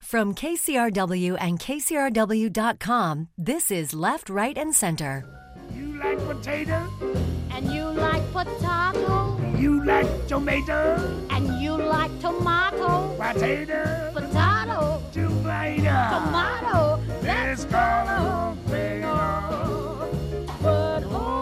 From KCRW and KCRW.com, this is Left, Right, and Center. You like potato? And you like potato? You like tomato? And you like tomato? Potato? Potato? Tomato? Tomato? Let's call the whole thing off. But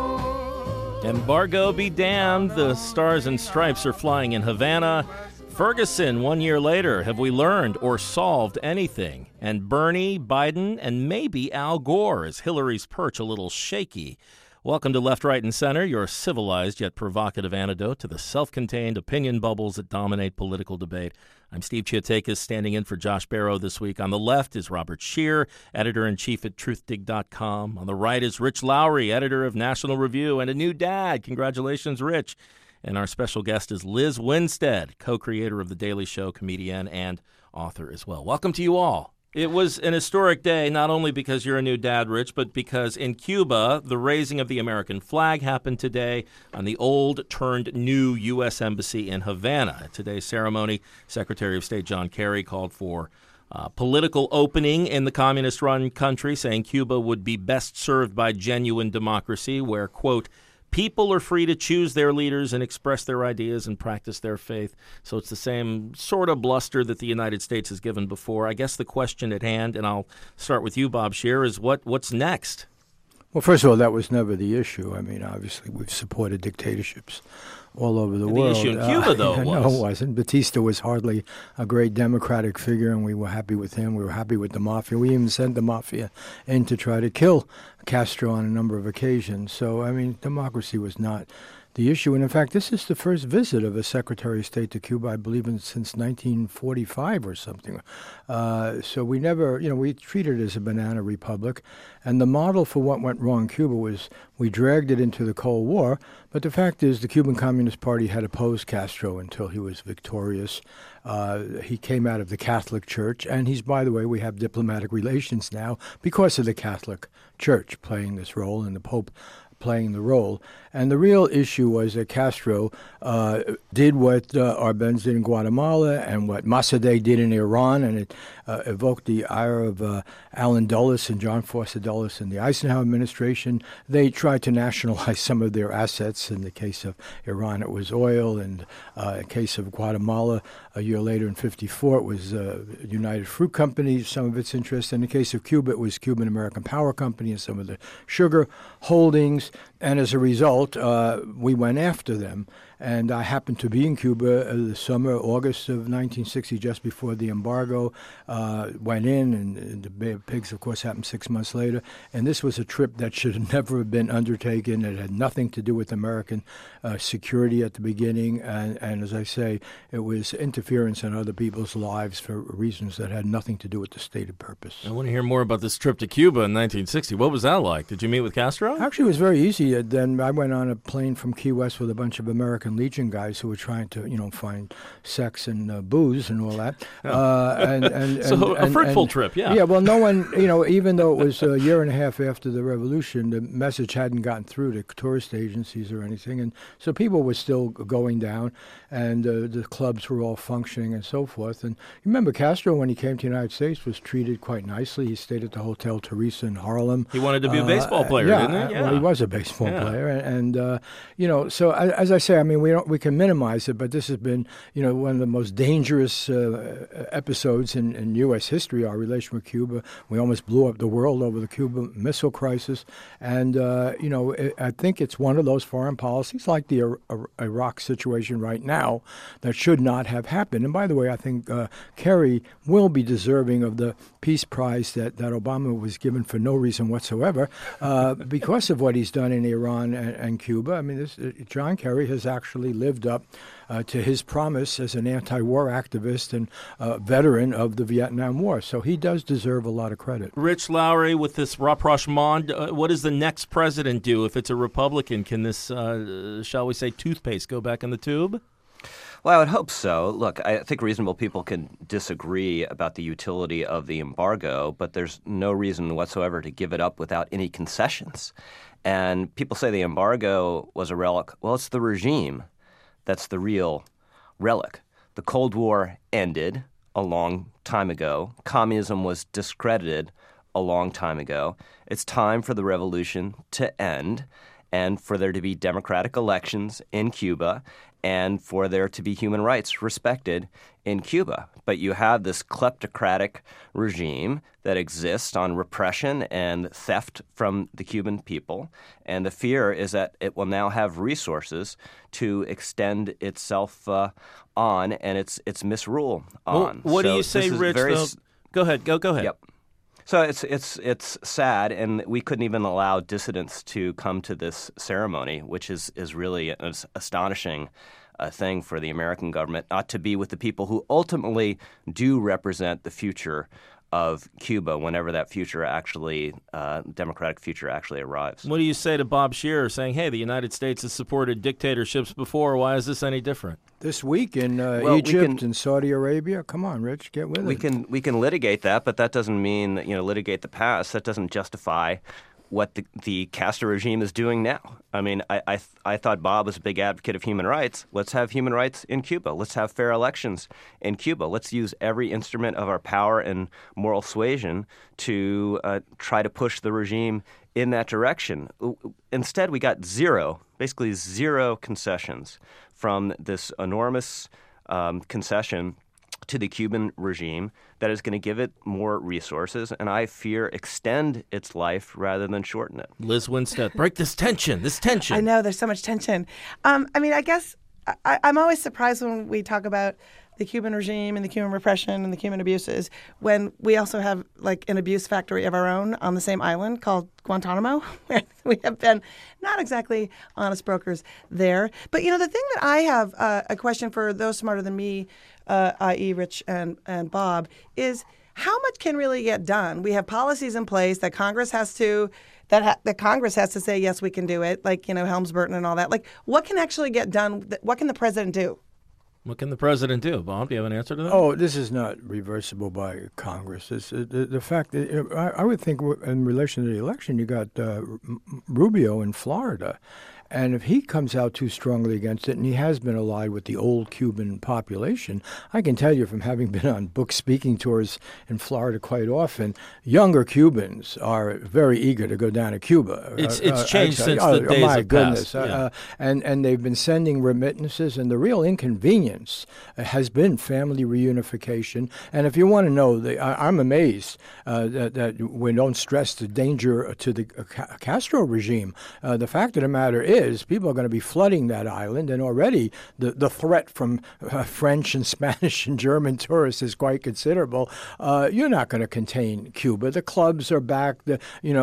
oh. Embargo be damned. The Stars and Stripes are flying in Havana. Ferguson, 1 year later, have we learned or solved anything? And Bernie, Biden, and maybe Al Gore. Is Hillary's perch a little shaky? Welcome to Left, Right, and Center, your civilized yet provocative antidote to the self-contained opinion bubbles that dominate political debate. I'm Steve Chiotakis, standing in for Josh Barrow this week. On the left is Robert Scheer, editor-in-chief at truthdig.com. On the right is Rich Lowry, editor of National Review, and a new dad. Congratulations, Rich. And our special guest is Liz Winstead, co-creator of The Daily Show, comedian, and author as well. Welcome to you all. It was an historic day, not only because you're a new dad, Rich, but because in Cuba, the raising of the American flag happened today on the old-turned-new U.S. Embassy in Havana. At today's ceremony, Secretary of State John Kerry called for political opening in the communist-run country, saying Cuba would be best served by genuine democracy where, quote, people are free to choose their leaders and express their ideas and practice their faith. So it's the same sort of bluster that the United States has given before. I guess the question at hand, and I'll start with you, Bob Scheer, is what's next? Well, first of all, that was never the issue. I mean, obviously, we've supported dictatorships all over the world. The issue in Cuba, though, was. No, it wasn't. Batista was hardly a great democratic figure, and we were happy with him. We were happy with the mafia. We even sent the mafia in to try to kill Castro on a number of occasions. So, I mean, democracy was not the issue. And in fact, this is the first visit of a Secretary of State to Cuba, I believe, since 1945 or something. So we never, we treated it as a banana republic. And the model for what went wrong in Cuba was we dragged it into the Cold War. But the fact is the Cuban Communist Party had opposed Castro until he was victorious. He came out of the Catholic Church. And by the way, we have diplomatic relations now because of the Catholic Church playing this role and the Pope playing the role. And the real issue was that Castro did what Arbenz did in Guatemala and what Mossadegh did in Iran, and it evoked the ire of Allen Dulles and John Foster Dulles in the Eisenhower administration. They tried to nationalize some of their assets. In the case of Iran, it was oil, and in the case of Guatemala, a year later in 1954, it was United Fruit Company, some of its interests. In the case of Cuba, it was Cuban American Power Company and some of the sugar holdings. And as a result, we went after them. And I happened to be in Cuba the summer, August of 1960, just before the embargo went in. And the Bay of Pigs, of course, happened 6 months later. And this was a trip that should have never have been undertaken. It had nothing to do with American security at the beginning. And as I say, it was interference in other people's lives for reasons that had nothing to do with the stated purpose. I want to hear more about this trip to Cuba in 1960. What was that like? Did you meet with Castro? Actually, it was very easy. Then I went on a plane from Key West with a bunch of American Legion guys who were trying to, find sex and booze and all that. So a fruitful trip, yeah. Yeah, well, no one, even though it was a year and a half after the revolution, the message hadn't gotten through to tourist agencies or anything. And so people were still going down, and the clubs were all functioning and so forth. And remember, Castro, when he came to the United States, was treated quite nicely. He stayed at the Hotel Teresa in Harlem. He wanted to be a baseball player, didn't he? Yeah, well, he was a baseball player. And so as I say, I mean, we can minimize it, but this has been, one of the most dangerous episodes in U.S. history, our relation with Cuba. We almost blew up the world over the Cuban Missile Crisis. And, I think it's one of those foreign policies, like the Iraq situation right now, that should not have happened. And by the way, I think Kerry will be deserving of the Peace Prize that Obama was given for no reason whatsoever because of what he's done in Iran and Cuba. I mean, John Kerry has actually lived up to his promise as an anti-war activist and veteran of the Vietnam War. So he does deserve a lot of credit. Rich Lowry, with this rapprochement, what does the next president do if it's a Republican? Can this, shall we say, toothpaste go back in the tube? Well, I would hope so. Look, I think reasonable people can disagree about the utility of the embargo, but there's no reason whatsoever to give it up without any concessions. And people say the embargo was a relic. Well, it's the regime that's the real relic. The Cold War ended a long time ago. Communism was discredited a long time ago. It's time for the revolution to end and for there to be democratic elections in Cuba and for there to be human rights respected in Cuba. But you have this kleptocratic regime that exists on repression and theft from the Cuban people. And the fear is that it will now have resources to extend itself on and its misrule on. Well, what do So you say, this is Rich? very Go ahead. Go ahead. Yep. So it's sad, and we couldn't even allow dissidents to come to this ceremony, which is really an astonishing thing for the American government, not to be with the people who ultimately do represent the future of Cuba whenever that future actually, democratic future actually arrives. What do you say to Bob Scheer saying, hey, the United States has supported dictatorships before. Why is this any different? This week in Well, Egypt and Saudi Arabia, come on, Rich, get with it. We can litigate that, but that doesn't mean litigate the past. That doesn't justify what the Castro regime is doing now. I mean, I thought Bob was a big advocate of human rights. Let's have human rights in Cuba. Let's have fair elections in Cuba. Let's use every instrument of our power and moral suasion to try to push the regime in that direction. Instead, we got basically zero concessions from this enormous concession to the Cuban regime that is going to give it more resources and I fear extend its life rather than shorten it. Liz Winstead, break this tension. I know, there's so much tension. I mean, I guess I'm always surprised when we talk about the Cuban regime and the Cuban repression and the Cuban abuses when we also have like an abuse factory of our own on the same island called Guantanamo, where we have been not exactly honest brokers there. But, the thing that I have a question for those smarter than me, i.e. Rich and Bob, is how much can really get done? We have policies in place that Congress has to that Congress has to say, yes, we can do it, like, Helms-Burton and all that. Like, what can actually get done? What can the president do? What can the president do? Bob, do you have an answer to that? Oh, this is not reversible by Congress. The fact that I would think in relation to the election, you got Rubio in Florida. And if he comes out too strongly against it, and he has been allied with the old Cuban population, I can tell you from having been on book speaking tours in Florida quite often, younger Cubans are very eager to go down to Cuba. It's changed since the days my of goodness. past. And they've been sending remittances, and the real inconvenience has been family reunification. And if you want to know, I'm amazed that we don't stress the danger to the Castro regime. The fact of the matter is people are going to be flooding that island, and already the threat from French and Spanish and German tourists is quite considerable. You're not going to contain Cuba. The clubs are back. By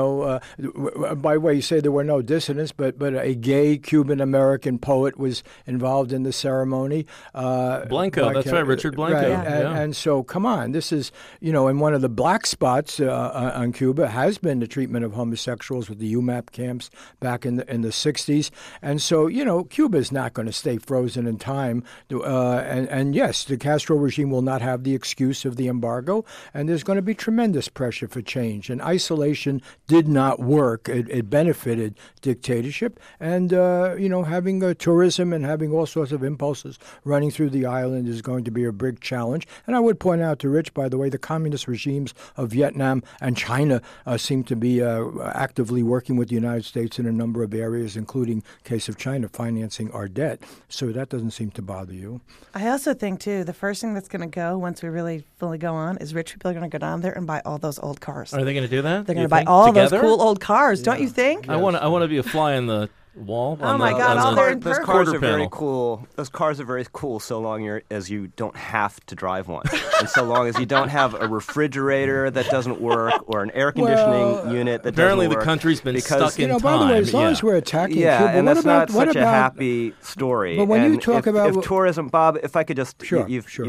the way, you say there were no dissidents, but a gay Cuban-American poet was involved in the ceremony. Blanco, that's right, Richard Blanco. Right. Yeah. And so, come on, this is, and one of the black spots on Cuba has been the treatment of homosexuals with the UMAP camps back in the 60s. And so, Cuba is not going to stay frozen in time. And yes, the Castro regime will not have the excuse of the embargo, and there's going to be tremendous pressure for change. And isolation did not work. It benefited dictatorship. And, having tourism and having all sorts of impulses running through the island is going to be a big challenge. And I would point out to Rich, by the way, the communist regimes of Vietnam and China seem to be actively working with the United States in a number of areas, including case of China financing our debt. So that doesn't seem to bother you. I also think, too, the first thing that's going to go once we really fully go on is rich people are going to go down there and buy all those old cars. Are they going to do that? They're going to buy all those cool old cars, don't you think? I want to be a fly in the wall. Oh my God! All they're in those purple. cars Quarter are very panel. cool. Those cars are very cool so long as you don't have to drive one, and so long as you don't have a refrigerator that doesn't work or an air conditioning unit that Apparently, doesn't work. the country's been stuck in time. By the way, as long as we're attacking Cuba, and what that's about not such a about, happy story. But when and you talk if tourism, Bob, if I could just, Sure.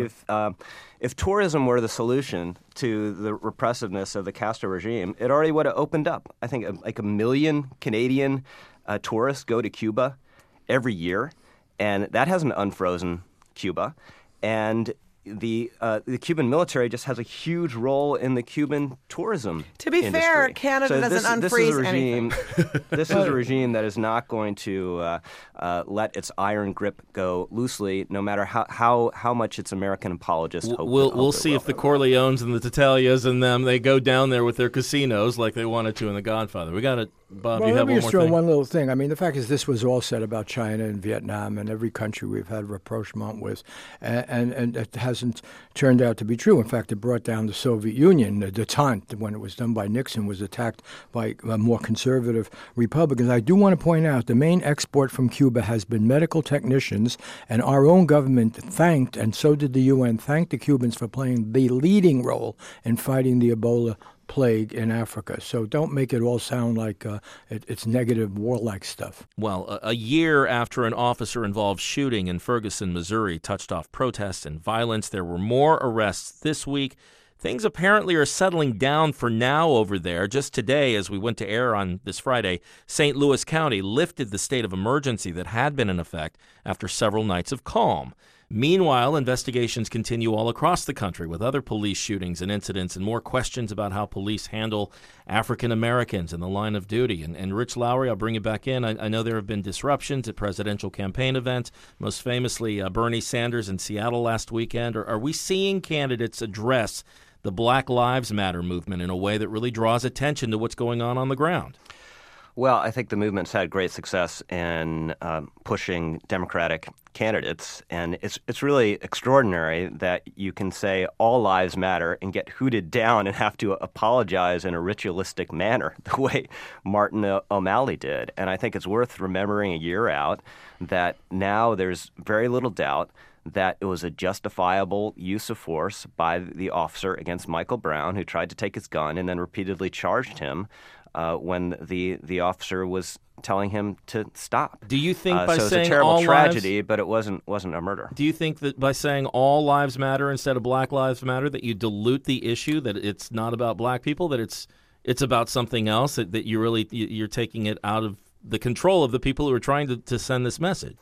If tourism were the solution to the repressiveness of the Castro regime, it already would have opened up. I think like 1 million Canadian tourists go to Cuba every year, and that hasn't unfrozen Cuba. And the Cuban military just has a huge role in the Cuban tourism To be industry. fair, Canada doesn't unfreeze anything. This is a regime that is not going to let its iron grip go loosely, no matter how much its American apologists hope. We'll see if the Corleones and the Tatalias and them, they go down there with their casinos like they wanted to in The Godfather. We got it, Bob. Well, you have let me one just more throw thing? one little thing. I mean, the fact is this was all said about China and Vietnam and every country we've had rapprochement with, and it hasn't turned out to be true. In fact, it brought down the Soviet Union. The détente, when it was done by Nixon, was attacked by more conservative Republicans. I do want to point out the main export from Cuba has been medical technicians, and our own government thanked, and so did the UN, thanked the Cubans for playing the leading role in fighting the Ebola plague in Africa. So don't make it all sound like it's negative, warlike stuff. Well, a year after an officer-involved shooting in Ferguson, Missouri, touched off protests and violence, there were more arrests this week. Things apparently are settling down for now over there. Just today, as we went to air on this Friday, St. Louis County lifted the state of emergency that had been in effect after several nights of calm. Meanwhile, investigations continue all across the country with other police shootings and incidents and more questions about how police handle African Americans in the line of duty. And Rich Lowry, I'll bring you back in. I know there have been disruptions at presidential campaign events, most famously Bernie Sanders in Seattle last weekend. Are we seeing candidates address the Black Lives Matter movement in a way that really draws attention to what's going on the ground? Well, I think the movement's had great success in pushing Democratic candidates, and it's really extraordinary that you can say all lives matter and get hooted down and have to apologize in a ritualistic manner the way Martin O'Malley did. And I think it's worth remembering a year out that now there's very little doubt that it was a justifiable use of force by the officer against Michael Brown, who tried to take his gun and then repeatedly charged him when the officer was telling him to stop. Do you think by so saying it's a terrible all tragedy, lives, but it wasn't a murder. do you think that by saying all lives matter instead of Black Lives Matter, that you dilute the issue, that it's not about black people, that it's about something else, that you're taking it out of the control of the people who are trying to send this message?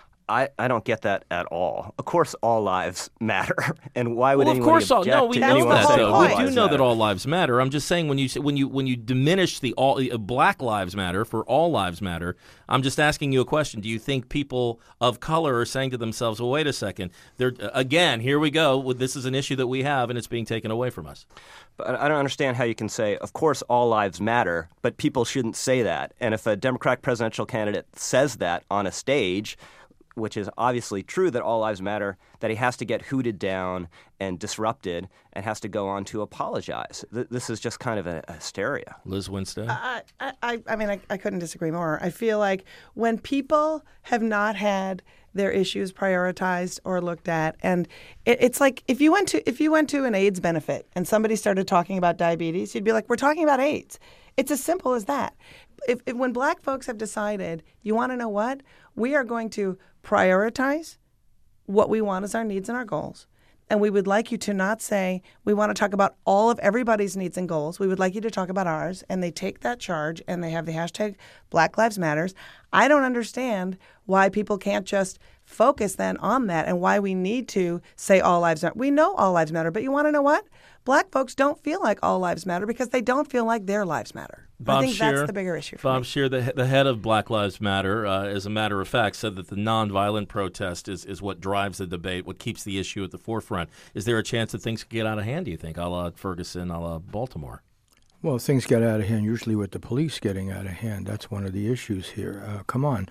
I don't get that at all. Of course, all lives matter, and why would Well, of anyone course, object no, we to That's know anyone the that. whole saying Though. all point. We do lives know matter? that all lives matter. I'm just saying when you diminish the all Black Lives Matter for all lives matter, I'm just asking you a question. Do you think people of color are saying to themselves, "Well, wait a second. Again, here we go. This is an issue that we have, and it's being taken away from us." But I don't understand how you can say, of course, all lives matter, but people shouldn't say that. And if a Democratic presidential candidate says that on a stage, which is obviously true that all lives matter, that he has to get hooted down and disrupted and has to go on to apologize. This is just kind of a hysteria. Liz Winstead? I mean, I couldn't disagree more. I feel like when people have not had their issues prioritized or looked at, and it's like if you went to an AIDS benefit and somebody started talking about diabetes, you'd be like, we're talking about AIDS. It's as simple as that. If when black folks have decided, you want to know what? We are going to prioritize what we want as our needs and our goals. And we would like you to not say, we want to talk about all of everybody's needs and goals. We would like you to talk about ours. And they take that charge and they have the hashtag Black Lives Matters. I don't understand why people can't just focus then on that and why we need to say all lives matter. We know all lives matter, but you want to know what? Black folks don't feel like all lives matter because they don't feel like their lives matter. I think that's the bigger issue for me. Bob Scheer, the head of Black Lives Matter, as a matter of fact, said that the nonviolent protest is what drives the debate, what keeps the issue at the forefront. Is there a chance that things could get out of hand, do you think, a la Ferguson, a la Baltimore? Well, things get out of hand usually with the police getting out of hand. That's one of the issues here. Come on.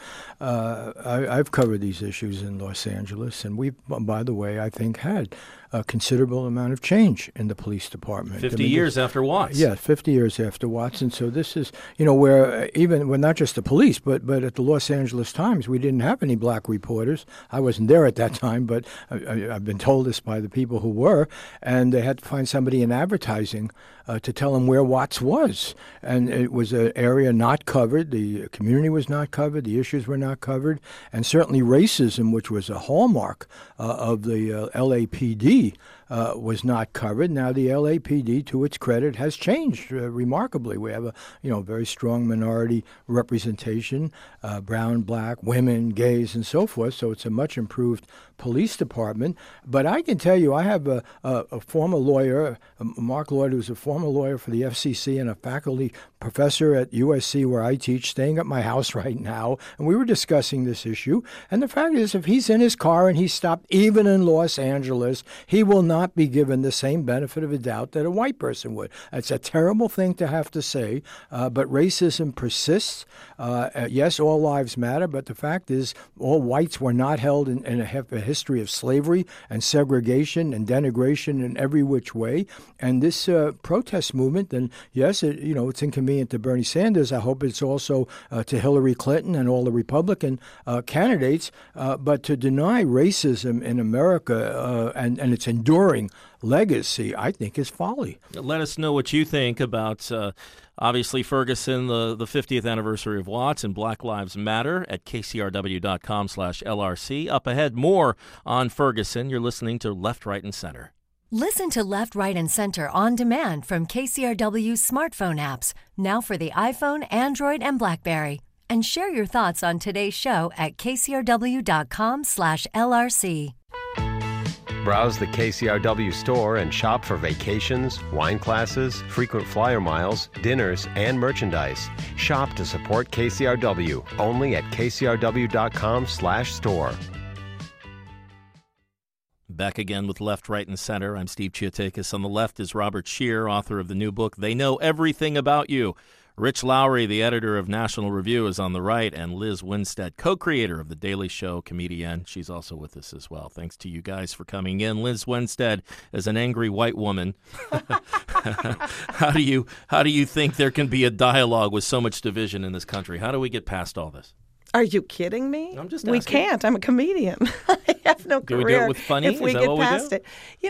I've covered these issues in Los Angeles, and we've, by the way, I think had a considerable amount of change in the police department. 50 years after Watts. Yeah, 50 years after Watts. And so this is, where even, not just the police, but at the Los Angeles Times, we didn't have any black reporters. I wasn't there at that time, but I've been told this by the people who were, and they had to find somebody in advertising to tell them where Watts was. And it was an area not covered. The community was not covered. The issues were not covered. And certainly racism, which was a hallmark of the LAPD, was not covered. Now the LAPD, to its credit, has changed remarkably. We have a very strong minority representation, brown, black, women, gays, and so forth. So it's a much improved police department. But I can tell you, I have a former lawyer, Mark Lloyd, who's a former lawyer for the FCC and a faculty professor at USC where I teach, staying at my house right now, and we were discussing this issue. And the fact is, if he's in his car and he's stopped even in Los Angeles, he will not be given the same benefit of a doubt that a white person would. It's a terrible thing to have to say, but racism persists. Yes, all lives matter, but the fact is all whites were not held in a history of slavery and segregation and denigration in every which way. And this protest movement, and yes, it's inconvenient to Bernie Sanders. I hope it's also to Hillary Clinton and all the Republican candidates. But to deny racism in America and its enduring legacy, I think, is folly. Let us know what you think about, obviously, Ferguson, the 50th anniversary of Watts, and Black Lives Matter at kcrw.com/LRC. Up ahead, more on Ferguson. You're listening to Left, Right, and Center. Listen to Left, Right, and Center on demand from KCRW's smartphone apps, now for the iPhone, Android, and BlackBerry. And share your thoughts on today's show at kcrw.com/LRC. Browse the KCRW store and shop for vacations, wine classes, frequent flyer miles, dinners, and merchandise. Shop to support KCRW only at kcrw.com/store. Back again with Left, Right, and Center. I'm Steve Chiotakis. On the left is Robert Scheer, author of the new book, They Know Everything About You. Rich Lowry, the editor of National Review, is on the right, and Liz Winstead, co-creator of The Daily Show, comedian. She's also with us as well. Thanks to you guys for coming in. Liz Winstead is an angry white woman. How do you think there can be a dialogue with so much division in this country? How do we get past all this? Are you kidding me? I'm just We asking. can't. I'm a comedian. I have no Do career. we do it with funny? If we Is that get what we past do? it,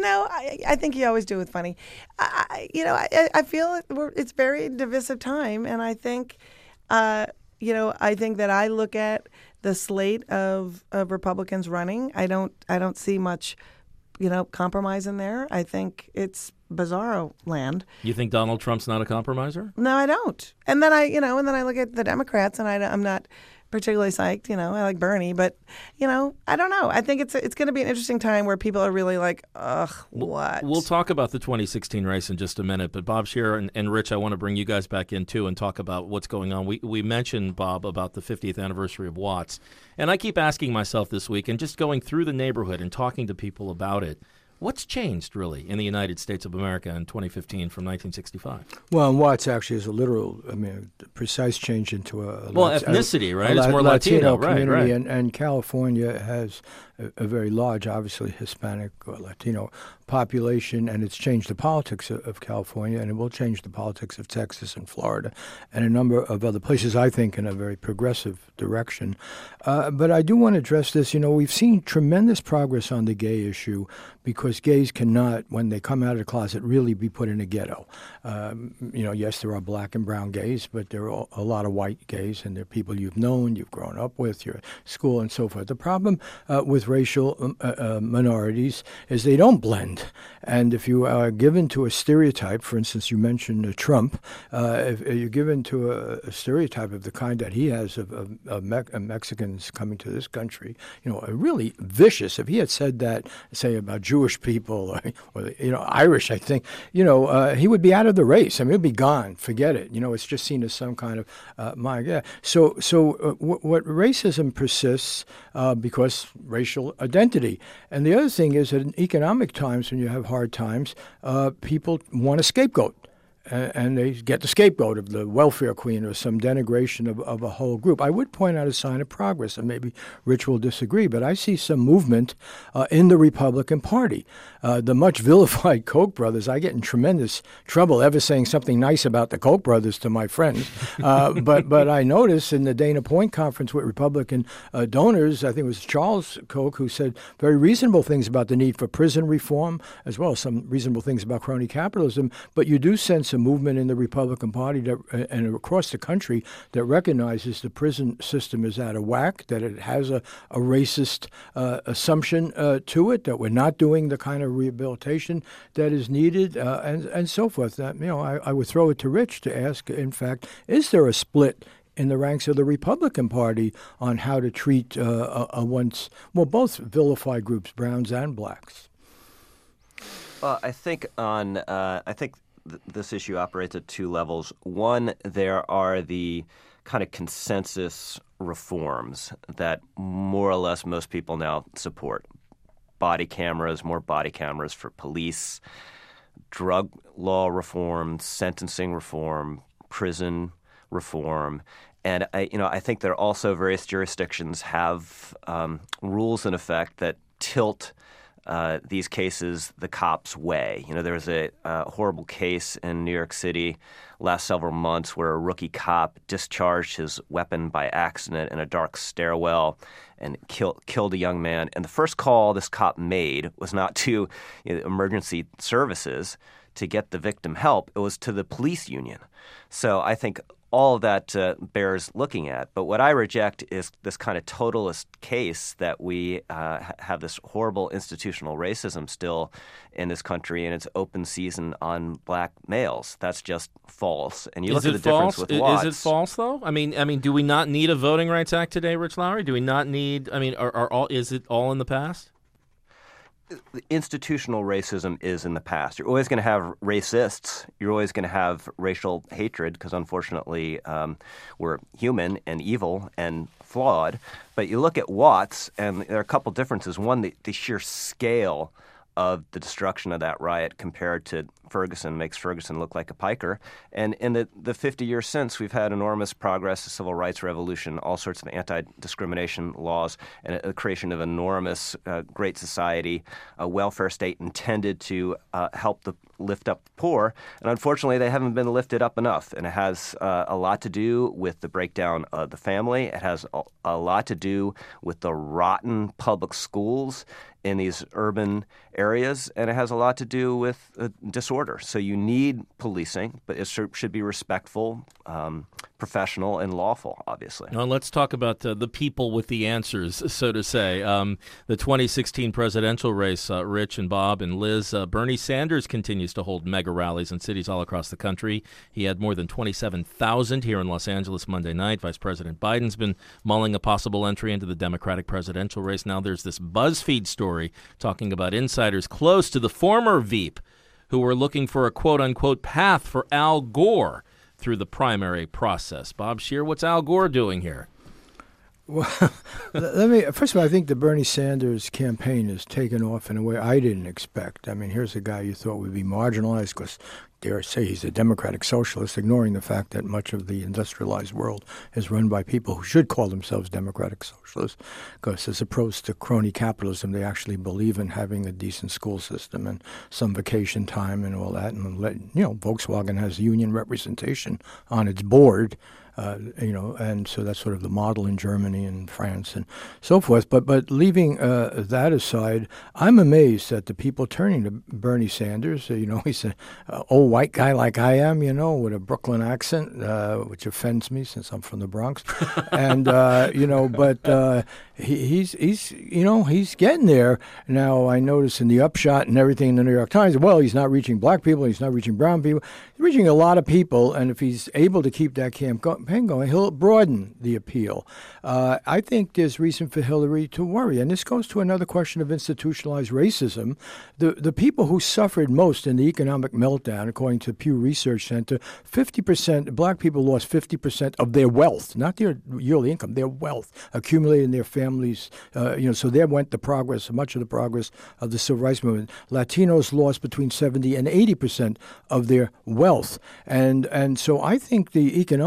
I think you always do it with funny. I feel it's very divisive time, and I think, I think that I look at the slate of Republicans running. I don't see much, compromise in there. I think it's bizarro land. You think Donald Trump's not a compromiser? No, I don't. And then I look at the Democrats, and I'm not particularly psyched. I like Bernie, but I don't know. I think it's going to be an interesting time where people are really like, ugh, what? We'll talk about the 2016 race in just a minute, but Bob Scheer and Rich, I want to bring you guys back in too and talk about what's going on. We mentioned, Bob, about the 50th anniversary of Watts, and I keep asking myself this week and just going through the neighborhood and talking to people about it. What's changed, really, in the United States of America in 2015 from 1965? Well, Watts actually is a literal, precise change into ethnicity, right? It's more Latino, community, right. And California has a very large, obviously Hispanic or Latino population, and it's changed the politics of California, and it will change the politics of Texas and Florida and a number of other places, I think, in a very progressive direction. But I do want to address this. We've seen tremendous progress on the gay issue because gays cannot, when they come out of the closet, really be put in a ghetto. Yes, there are black and brown gays, but there are a lot of white gays, and they're people you've known, you've grown up with, your school, and so forth. The problem with racial minorities is they don't blend. And if you are given to a stereotype, for instance, you mentioned Trump, if you're given to a stereotype of the kind that he has of Mexicans coming to this country, a really vicious, if he had said that, say, about Jewish people or Irish, I think, he would be out of the race. He'd be gone. Forget it. It's just seen as some kind of, what racism persists because racial identity. And the other thing is that in economic times, when you have hard times, people want a scapegoat. And they get the scapegoat of the welfare queen or some denigration of a whole group. I would point out a sign of progress, and maybe Rich will disagree, but I see some movement in the Republican Party. The much vilified Koch brothers, I get in tremendous trouble ever saying something nice about the Koch brothers to my friends. But I noticed in the Dana Point conference with Republican donors, I think it was Charles Koch who said very reasonable things about the need for prison reform, as well as some reasonable things about crony capitalism, but you do sense a movement in the Republican Party and across the country that recognizes the prison system is out of whack, that it has a racist assumption to it, that we're not doing the kind of rehabilitation that is needed, and so forth. I would throw it to Rich to ask, in fact, is there a split in the ranks of the Republican Party on how to treat both vilified groups, browns and blacks? Well, I think this issue operates at two levels. One, there are the kind of consensus reforms that more or less most people now support. Body cameras, more body cameras for police, drug law reform, sentencing reform, prison reform. And I think there are also various jurisdictions have rules in effect that tilt these cases the cops' way. There was a horrible case in New York City last several months where a rookie cop discharged his weapon by accident in a dark stairwell and killed a young man. And the first call this cop made was not to emergency services to get the victim help. It was to the police union. So I think all of that bears looking at. But what I reject is this kind of totalist case that we have this horrible institutional racism still in this country, and it's open season on black males. That's just false. And you look at the difference with Watts. Is it false, though? I mean, do we not need a Voting Rights Act today, Rich Lowry? Do we not need? I mean, is it all in the past? Institutional racism is in the past. You're always going to have racists. You're always going to have racial hatred because, unfortunately, we're human and evil and flawed. But you look at Watts, and there are a couple differences. One, the sheer scale of the destruction of that riot compared to Ferguson makes Ferguson look like a piker. And in the 50 years since, we've had enormous progress, the civil rights revolution, all sorts of anti-discrimination laws, and a creation of enormous great society, a welfare state intended to help lift up the poor. And unfortunately, they haven't been lifted up enough. And it has a lot to do with the breakdown of the family. It has a lot to do with the rotten public schools in these urban areas, and it has a lot to do with disorder. So you need policing, but it should be respectful, professional, and lawful, obviously. Now let's talk about the people with the answers, so to say. The 2016 presidential race, Rich and Bob and Liz, Bernie Sanders continues to hold mega rallies in cities all across the country. He had more than 27,000 here in Los Angeles Monday night. Vice President Biden's been mulling a possible entry into the Democratic presidential race. Now there's this BuzzFeed story talking about insiders close to the former Veep who were looking for a quote-unquote path for Al Gore through the primary process. Bob Scheer, what's Al Gore doing here? Well, first of all, I think the Bernie Sanders campaign has taken off in a way I didn't expect. I mean, here's a guy you thought would be marginalized because, dare I say, he's a democratic socialist, ignoring the fact that much of the industrialized world is run by people who should call themselves democratic socialists, because as opposed to crony capitalism, they actually believe in having a decent school system and some vacation time and all that. And, Volkswagen has union representation on its board. And so that's sort of the model in Germany and France and so forth. But leaving that aside, I'm amazed at the people turning to Bernie Sanders. He's an old white guy like I am, with a Brooklyn accent, which offends me since I'm from the Bronx. And he's getting there. Now I notice in the upshot and everything in the New York Times, well, he's not reaching black people, he's not reaching brown people, he's reaching a lot of people, and if he's able to keep that campaign going, he'll broaden the appeal. I think there's reason for Hillary to worry, and this goes to another question of institutionalized racism. The people who suffered most in the economic meltdown, according to Pew Research Center, 50%, black people lost 50% of their wealth, not their yearly income, their wealth accumulated in their families. So there went the progress, much of the progress of the civil rights movement. Latinos lost between 70 and 80% of their wealth. And so I think the economic issue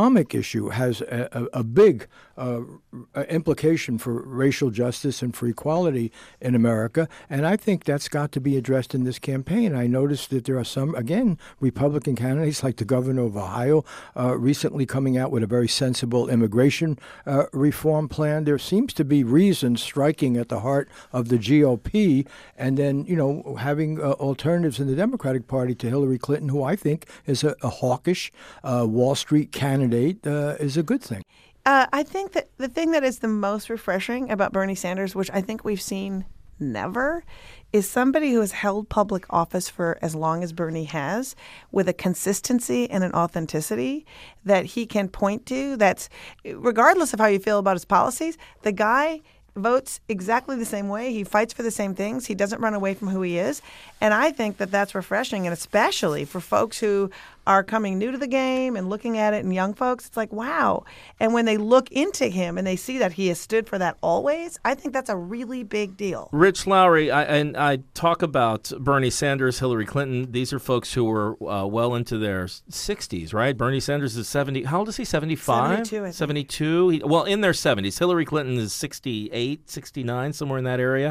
issue has a big implication for racial justice and for equality in America, and I think that's got to be addressed in this campaign. I noticed that there are some, again, Republican candidates like the governor of Ohio recently coming out with a very sensible immigration reform plan. There seems to be reasons striking at the heart of the GOP, and then, having alternatives in the Democratic Party to Hillary Clinton, who I think is a hawkish Wall Street candidate, is a good thing. I think that the thing that is the most refreshing about Bernie Sanders, which I think we've seen never, is somebody who has held public office for as long as Bernie has, with a consistency and an authenticity that he can point to. That's, regardless of how you feel about his policies, the guy votes exactly the same way. He fights for the same things. He doesn't run away from who he is. And I think that that's refreshing, and especially for folks who are coming new to the game and looking at it, and young folks, it's like, wow. And when they look into him and they see that he has stood for that always, I think that's a really big deal. Rich Lowry, I talk about Bernie Sanders, Hillary Clinton. These are folks who were well into their 60s, right? Bernie Sanders is 70. How old is he? 75? 72, I think. 72? In their 70s. Hillary Clinton is 68, 69, somewhere in that area.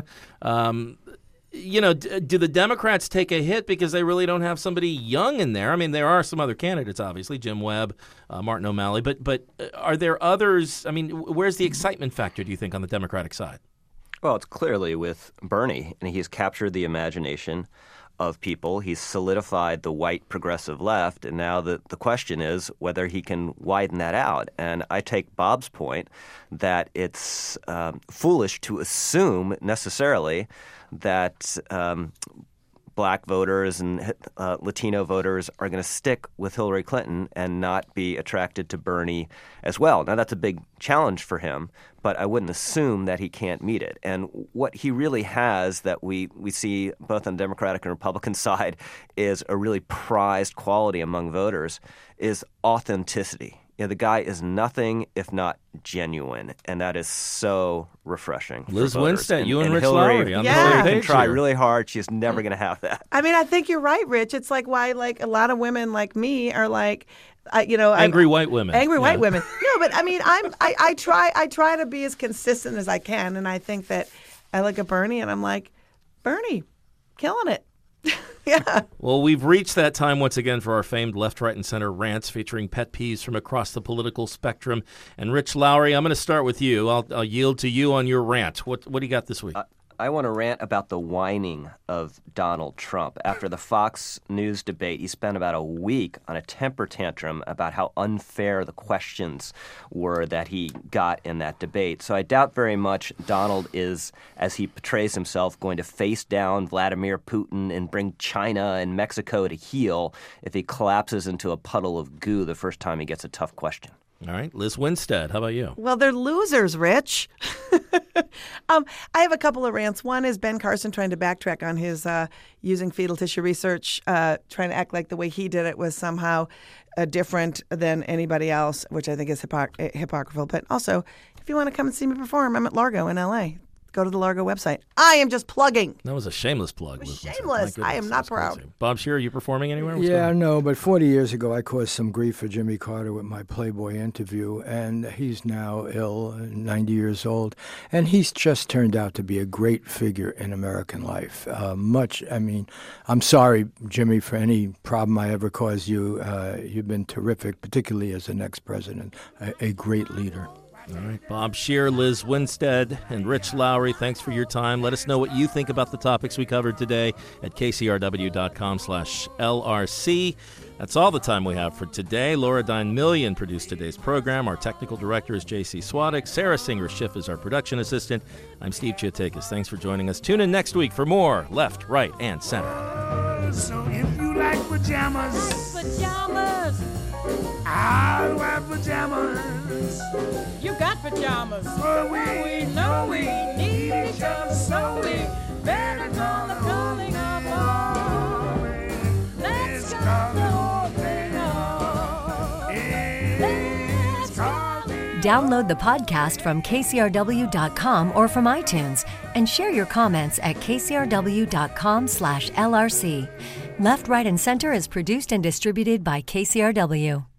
Do the Democrats take a hit because they really don't have somebody young in there? I mean, there are some other candidates, obviously, Jim Webb, Martin O'Malley, but are there others? I mean, where's the excitement factor, do you think, on the Democratic side? Well, it's clearly with Bernie, and he's captured the imagination of people. He's solidified the white progressive left, and now the question is whether he can widen that out. And I take Bob's point that it's foolish to assume necessarily that black voters and Latino voters are going to stick with Hillary Clinton and not be attracted to Bernie as well. Now, that's a big challenge for him, but I wouldn't assume that he can't meet it. And what he really has that we see both on the Democratic and Republican side is a really prized quality among voters is authenticity. The guy is nothing if not genuine, and that is so refreshing. Liz Winstead, you and Rich Hillary, Lowry on the Hillary same can page try here. really hard. She's never going to have that. I mean, I think you're right, Rich. It's like why, a lot of women like me are like, Angry white women. Angry white women. No, but I mean, I try to be as consistent as I can, and I think that I look at Bernie and I'm like, Bernie, killing it. Yeah. Well, we've reached that time once again for our famed left, right, and center rants featuring pet peeves from across the political spectrum. And Rich Lowry, I'm going to start with you. I'll yield to you on your rant. What do you got this week? I want to rant about the whining of Donald Trump. After the Fox News debate, he spent about a week on a temper tantrum about how unfair the questions were that he got in that debate. So I doubt very much Donald is, as he portrays himself, going to face down Vladimir Putin and bring China and Mexico to heel if he collapses into a puddle of goo the first time he gets a tough question. All right. Liz Winstead, how about you? Well, they're losers, Rich. I have a couple of rants. One is Ben Carson trying to backtrack on his using fetal tissue research, trying to act like the way he did it was somehow different than anybody else, which I think is hypocritical. But also, if you want to come and see me perform, I'm at Largo in L.A. Go to the Largo website. I am just plugging. That was a shameless plug. It was shameless. I am not proud. Crazy. Bob Scheer, are you performing anywhere? No, but 40 years ago, I caused some grief for Jimmy Carter with my Playboy interview, and he's now ill, 90 years old, and he's just turned out to be a great figure in American life. I'm sorry, Jimmy, for any problem I ever caused you. You've been terrific, particularly as the next president, a great leader. All right. Bob Scheer, Liz Winstead, and Rich Lowry, thanks for your time. Let us know what you think about the topics we covered today at kcrw.com/LRC. That's all the time we have for today. Laura Dine Million produced today's program. Our technical director is J.C. Swadek. Sarah Singer-Schiff is our production assistant. I'm Steve Chiatakis. Thanks for joining us. Tune in next week for more Left, Right, and Center. So if you like pajamas, I'll wear pajamas. You got pajamas. For we know we need each other, so we better call the calling of all. Let's call the whole thing off. Let's call the Download the podcast from KCRW.com or from iTunes and share your comments at KCRW.com/LRC. Left, Right, and Center is produced and distributed by KCRW.